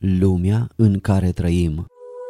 lumea în care trăim.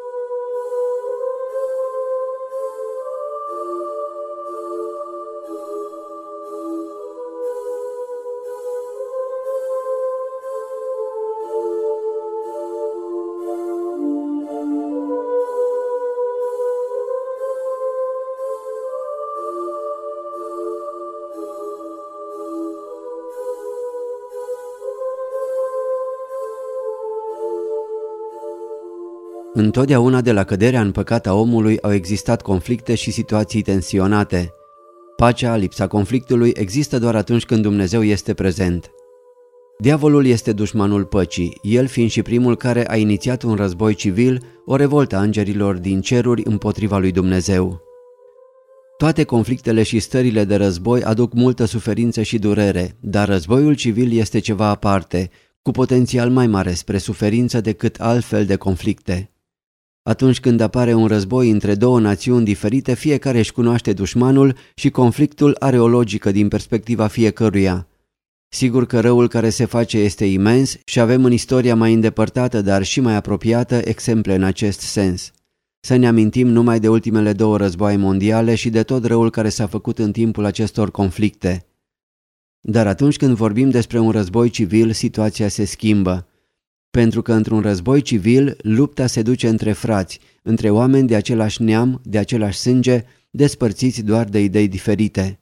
Întotdeauna de la căderea în păcat a omului au existat conflicte și situații tensionate. Pacea, lipsa conflictului, există doar atunci când Dumnezeu este prezent. Diavolul este dușmanul păcii, el fiind și primul care a inițiat un război civil, o revoltă a îngerilor din ceruri împotriva lui Dumnezeu. Toate conflictele și stările de război aduc multă suferință și durere, dar războiul civil este ceva aparte, cu potențial mai mare spre suferință decât altfel de conflicte. Atunci când apare un război între două națiuni diferite, fiecare își cunoaște dușmanul și conflictul are o logică din perspectiva fiecăruia. Sigur că răul care se face este imens și avem în istoria mai îndepărtată, dar și mai apropiată, exemple în acest sens. Să ne amintim numai de ultimele două războaie mondiale și de tot răul care s-a făcut în timpul acestor conflicte. Dar atunci când vorbim despre un război civil, situația se schimbă. Pentru că într-un război civil, lupta se duce între frați, între oameni de același neam, de același sânge, despărțiți doar de idei diferite.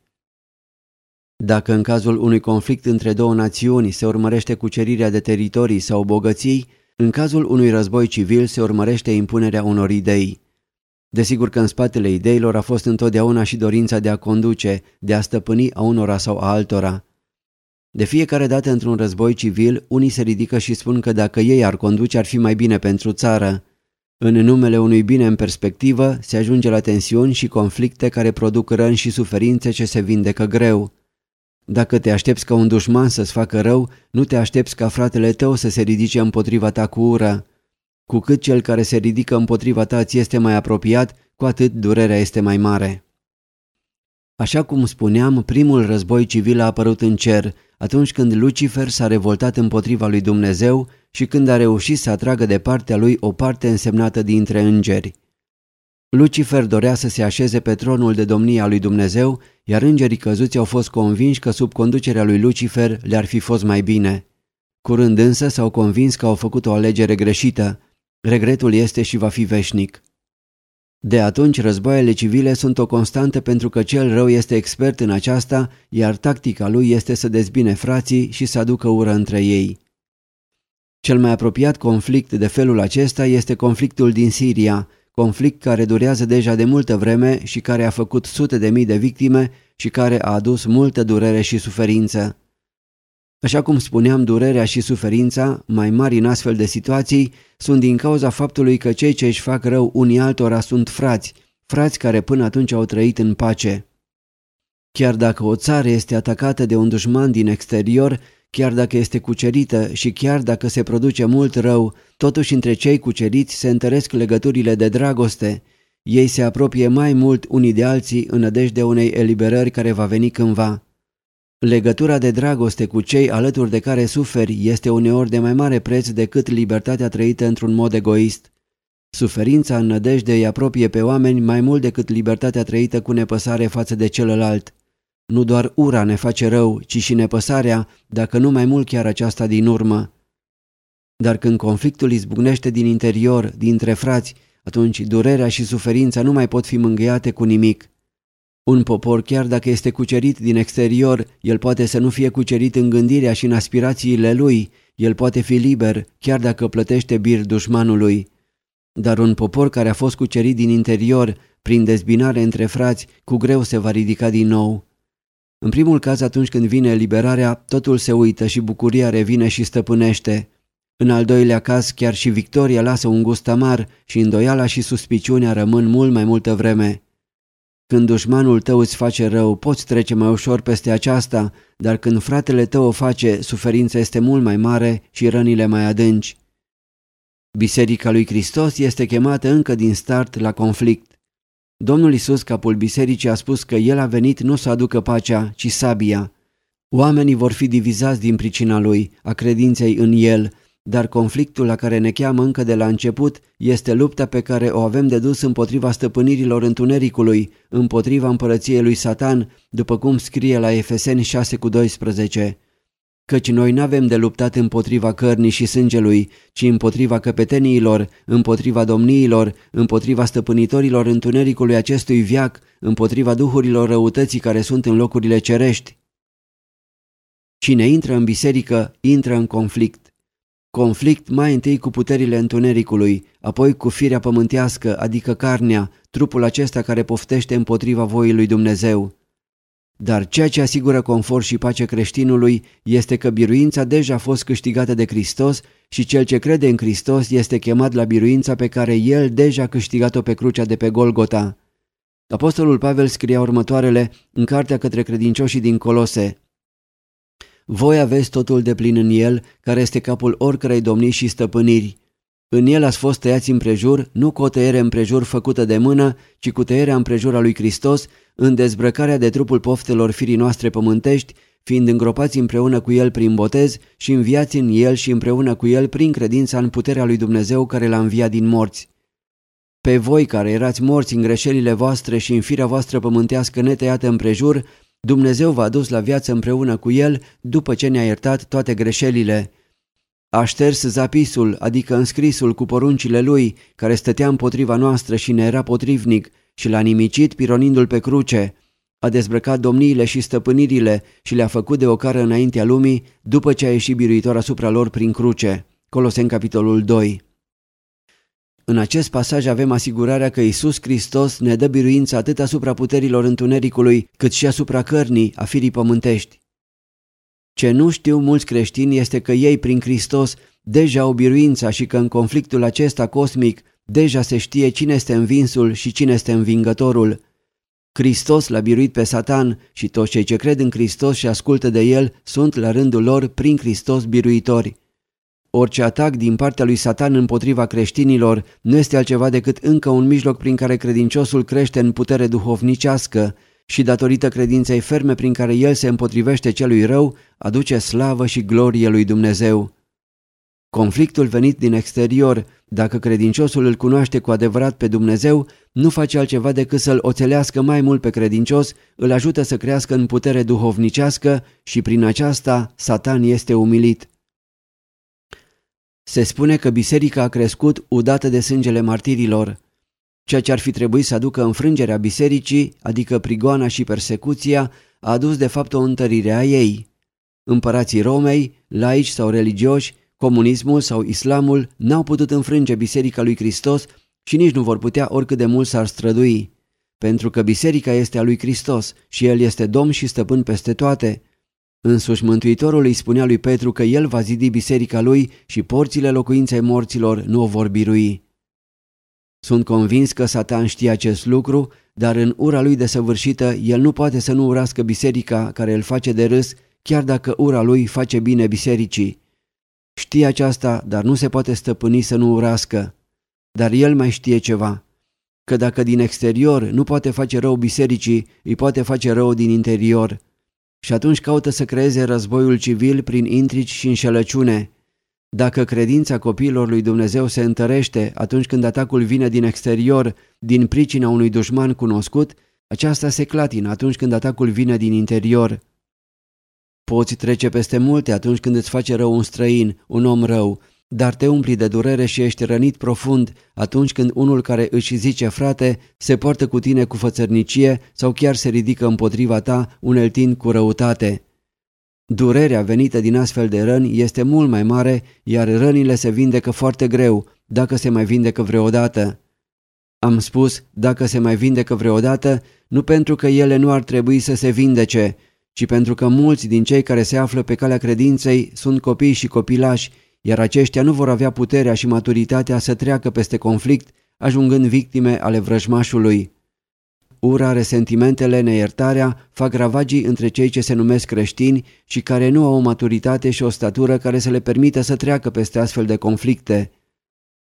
Dacă în cazul unui conflict între două națiuni se urmărește cucerirea de teritorii sau bogății, în cazul unui război civil se urmărește impunerea unor idei. Desigur că în spatele ideilor a fost întotdeauna și dorința de a conduce, de a stăpâni a unora sau a altora. De fiecare dată într-un război civil, unii se ridică și spun că dacă ei ar conduce ar fi mai bine pentru țară. În numele unui bine în perspectivă, se ajunge la tensiuni și conflicte care produc răni și suferințe ce se vindecă greu. Dacă te aștepți ca un dușman să-ți facă rău, nu te aștepți ca fratele tău să se ridice împotriva ta cu ură. Cu cât cel care se ridică împotriva ta ți este mai apropiat, cu atât durerea este mai mare. Așa cum spuneam, primul război civil a apărut în cer, atunci când Lucifer s-a revoltat împotriva lui Dumnezeu și când a reușit să atragă de partea lui o parte însemnată dintre îngeri. Lucifer dorea să se așeze pe tronul de domnie a lui Dumnezeu, iar îngerii căzuți au fost convinși că sub conducerea lui Lucifer le-ar fi fost mai bine. Curând însă s-au convins că au făcut o alegere greșită. Regretul este și va fi veșnic. De atunci, războaiele civile sunt o constantă pentru că cel rău este expert în aceasta, iar tactica lui este să dezbine frații și să aducă ură între ei. Cel mai apropiat conflict de felul acesta este conflictul din Siria, conflict care durează deja de multă vreme și care a făcut sute de mii de victime și care a adus multă durere și suferință. Așa cum spuneam, durerea și suferința, mai mari în astfel de situații, sunt din cauza faptului că cei ce își fac rău unii altora sunt frați care până atunci au trăit în pace. Chiar dacă o țară este atacată de un dușman din exterior, chiar dacă este cucerită și chiar dacă se produce mult rău, totuși între cei cuceriți se întăresc legăturile de dragoste. Ei se apropie mai mult unii de alții în nădejdea unei eliberări care va veni cândva. Legătura de dragoste cu cei alături de care suferi este uneori de mai mare preț decât libertatea trăită într-un mod egoist. Suferința în nădejde îi apropie pe oameni mai mult decât libertatea trăită cu nepăsare față de celălalt. Nu doar ura ne face rău, ci și nepăsarea, dacă nu mai mult chiar aceasta din urmă. Dar când conflictul izbucnește din interior, dintre frați, atunci durerea și suferința nu mai pot fi mângâiate cu nimic. Un popor, chiar dacă este cucerit din exterior, el poate să nu fie cucerit în gândirea și în aspirațiile lui, el poate fi liber, chiar dacă plătește bir dușmanului. Dar un popor care a fost cucerit din interior, prin dezbinare între frați, cu greu se va ridica din nou. În primul caz, atunci când vine eliberarea, totul se uită și bucuria revine și stăpânește. În al doilea caz, chiar și victoria lasă un gust amar și îndoiala și suspiciunea rămân mult mai multă vreme. Când dușmanul tău îți face rău, poți trece mai ușor peste aceasta, dar când fratele tău o face, suferința este mult mai mare și rănile mai adânci. Biserica lui Hristos este chemată încă din start la conflict. Domnul Iisus, capul bisericii, a spus că El a venit nu să aducă pacea, ci sabia. Oamenii vor fi divizați din pricina Lui, a credinței în El, dar conflictul la care ne cheamă încă de la început este lupta pe care o avem de dus împotriva stăpânirilor întunericului, împotriva împărăției lui Satan, după cum scrie la Efeseni 6:12. Căci noi n-avem de luptat împotriva cărnii și sângelui, ci împotriva căpeteniilor, împotriva domniilor, împotriva stăpânitorilor întunericului acestui veac, împotriva duhurilor răutății care sunt în locurile cerești. Cine intră în biserică, intră în conflict. Conflict mai întâi cu puterile întunericului, apoi cu firea pământească, adică carnea, trupul acesta care poftește împotriva voii lui Dumnezeu. Dar ceea ce asigură confort și pace creștinului este că biruința deja a fost câștigată de Hristos și cel ce crede în Hristos este chemat la biruința pe care El deja a câștigat-o pe crucea de pe Golgota. Apostolul Pavel scria următoarele în cartea către credincioșii din Colose: Voi aveți totul de plin în El, care este capul oricărei domnii și stăpâniri. În El ați fost tăiați împrejur, nu cu o tăiere împrejur făcută de mână, ci cu tăierea împrejur a lui Hristos, în dezbrăcarea de trupul poftelor firii noastre pământești, fiind îngropați împreună cu El prin botez și înviați în El și împreună cu El prin credința în puterea lui Dumnezeu care L-a înviat din morți. Pe voi care erați morți în greșelile voastre și în firea voastră pământească netăiată împrejur, Dumnezeu v-a dus la viață împreună cu El după ce ne-a iertat toate greșelile. A șters zapisul, adică înscrisul cu poruncile Lui, care stătea împotriva noastră și ne era potrivnic, și l-a nimicit pironindu-l pe cruce. A dezbrăcat domniile și stăpânirile și le-a făcut de ocară înaintea lumii, după ce a ieșit biruitor asupra lor prin cruce. Coloseni capitolul 2. În acest pasaj avem asigurarea că Iisus Hristos ne dă biruința atât asupra puterilor întunericului, cât și asupra cărnii, a firii pământești. Ce nu știu mulți creștini este că ei, prin Hristos, deja au biruința și că în conflictul acesta cosmic deja se știe cine este învinsul și cine este învingătorul. Hristos l-a biruit pe Satan și toți cei ce cred în Hristos și ascultă de El sunt la rândul lor prin Hristos biruitori. Orice atac din partea lui Satan împotriva creștinilor nu este altceva decât încă un mijloc prin care credinciosul crește în putere duhovnicească și datorită credinței ferme prin care el se împotrivește celui rău, aduce slavă și glorie lui Dumnezeu. Conflictul venit din exterior, dacă credinciosul îl cunoaște cu adevărat pe Dumnezeu, nu face altceva decât să-l oțelească mai mult pe credincios, îl ajută să crească în putere duhovnicească și prin aceasta Satan este umilit. Se spune că biserica a crescut udată de sângele martirilor. Ceea ce ar fi trebuit să aducă înfrângerea bisericii, adică prigoana și persecuția, a adus de fapt o întărire a ei. Împărații Romei, laici sau religioși, comunismul sau islamul n-au putut înfrânge biserica lui Hristos și nici nu vor putea oricât de mult s-ar strădui. Pentru că biserica este a lui Hristos și El este Domn și stăpân peste toate. Însuși Mântuitorul îi spunea lui Petru că El va zidi biserica lui și porțile locuinței morților nu o vor birui. Sunt convins că Satan știe acest lucru, dar în ura lui desăvârșită, el nu poate să nu urască biserica care îl face de râs, chiar dacă ura lui face bine bisericii. Știe aceasta, dar nu se poate stăpâni să nu urască. Dar el mai știe ceva, că dacă din exterior nu poate face rău bisericii, îi poate face rău din interior. Și atunci caută să creeze războiul civil prin intrigi și înșelăciune. Dacă credința copiilor lui Dumnezeu se întărește atunci când atacul vine din exterior, din pricina unui dușman cunoscut, aceasta se clatină atunci când atacul vine din interior. Poți trece peste multe atunci când îți face rău un străin, un om rău, dar te umpli de durere și ești rănit profund atunci când unul care își zice frate se poartă cu tine cu fățărnicie sau chiar se ridică împotriva ta uneltind cu răutate. Durerea venită din astfel de răni este mult mai mare, iar rănile se vindecă foarte greu, dacă se mai vindecă vreodată. Am spus, dacă se mai vindecă vreodată, nu pentru că ele nu ar trebui să se vindece, ci pentru că mulți din cei care se află pe calea credinței sunt copii și copilași, iar aceștia nu vor avea puterea și maturitatea să treacă peste conflict, ajungând victime ale vrăjmașului. Ura, resentimentele, neiertarea fac ravagii între cei ce se numesc creștini și care nu au o maturitate și o statură care să le permită să treacă peste astfel de conflicte.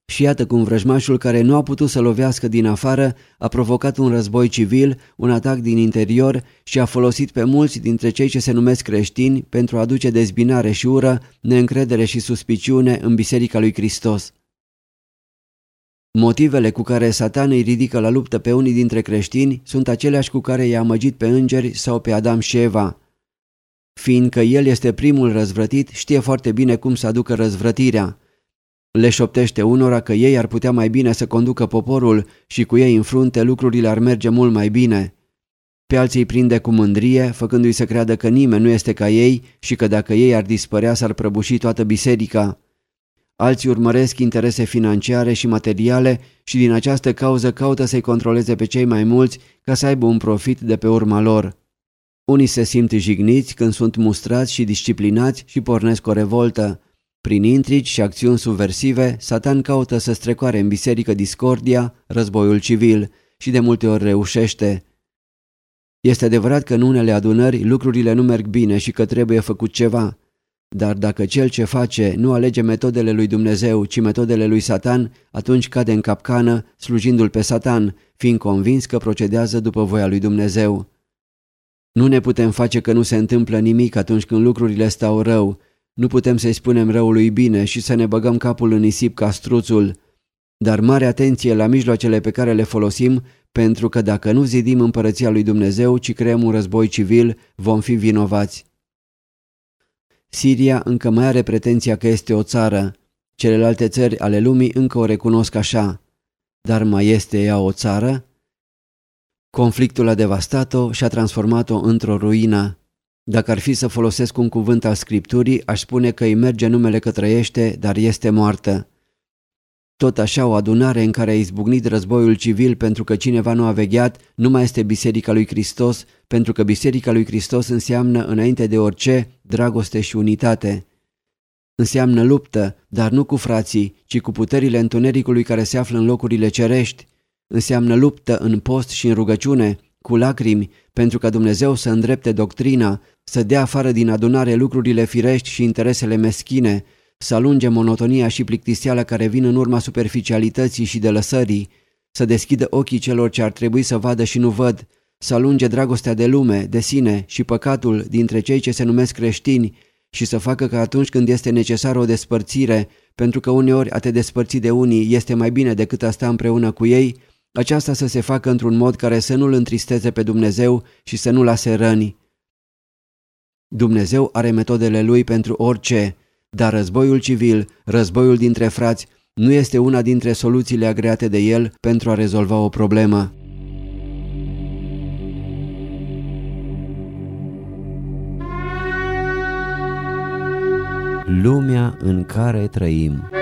Și iată cum vrăjmașul, care nu a putut să lovească din afară, a provocat un război civil, un atac din interior și a folosit pe mulți dintre cei ce se numesc creștini pentru a aduce dezbinare și ură, neîncredere și suspiciune în Biserica lui Hristos. Motivele cu care Satan îi ridică la luptă pe unii dintre creștini sunt aceleași cu care i-a amăgit pe îngeri sau pe Adam și Eva. Fiindcă el este primul răzvrătit, știe foarte bine cum să aducă răzvrătirea. Le șoptește unora că ei ar putea mai bine să conducă poporul și cu ei în frunte lucrurile ar merge mult mai bine. Pe alții îi prinde cu mândrie, făcându-i să creadă că nimeni nu este ca ei și că dacă ei ar dispărea s-ar prăbuși toată biserica. Alții urmăresc interese financiare și materiale și din această cauză caută să-i controleze pe cei mai mulți ca să aibă un profit de pe urma lor. Unii se simt jigniți când sunt mustrați și disciplinați și pornesc o revoltă. Prin intrigi și acțiuni subversive, Satan caută să strecoare în biserică discordia, războiul civil și de multe ori reușește. Este adevărat că în unele adunări lucrurile nu merg bine și că trebuie făcut ceva. Dar dacă cel ce face nu alege metodele lui Dumnezeu, ci metodele lui Satan, atunci cade în capcană, slujindu-l pe Satan, fiind convins că procedează după voia lui Dumnezeu. Nu ne putem face că nu se întâmplă nimic atunci când lucrurile stau rău. Nu putem să-i spunem răului bine și să ne băgăm capul în nisip ca struțul. Dar mare atenție la mijloacele pe care le folosim, pentru că dacă nu zidim împărăția lui Dumnezeu, ci creăm un război civil, vom fi vinovați. Siria încă mai are pretenția că este o țară. Celelalte țări ale lumii încă o recunosc așa. Dar mai este ea o țară? Conflictul a devastat-o și a transformat-o într-o ruină. Dacă ar fi să folosesc un cuvânt al Scripturii, aș spune că îi merge numele că trăiește, dar este moartă. Tot așa, o adunare în care a izbucnit războiul civil pentru că cineva nu a vegheat, nu mai este Biserica lui Hristos, pentru că Biserica lui Hristos înseamnă, înainte de orice, dragoste și unitate. Înseamnă luptă, dar nu cu frații, ci cu puterile întunericului care se află în locurile cerești. Înseamnă luptă în post și în rugăciune, cu lacrimi, pentru ca Dumnezeu să îndrepte doctrina, să dea afară din adunare lucrurile firești și interesele meschine, să alunge monotonia și plictiseala care vin în urma superficialității și de lăsării, să deschidă ochii celor ce ar trebui să vadă și nu văd, să alunge dragostea de lume, de sine și păcatul dintre cei ce se numesc creștini și să facă că atunci când este necesară o despărțire, pentru că uneori a te despărți de unii este mai bine decât a sta împreună cu ei, aceasta să se facă într-un mod care să nu-L întristeze pe Dumnezeu și să nu lase răni. Dumnezeu are metodele Lui pentru orice, dar războiul civil, războiul dintre frați, nu este una dintre soluțiile agreate de El pentru a rezolva o problemă. Lumea în care trăim.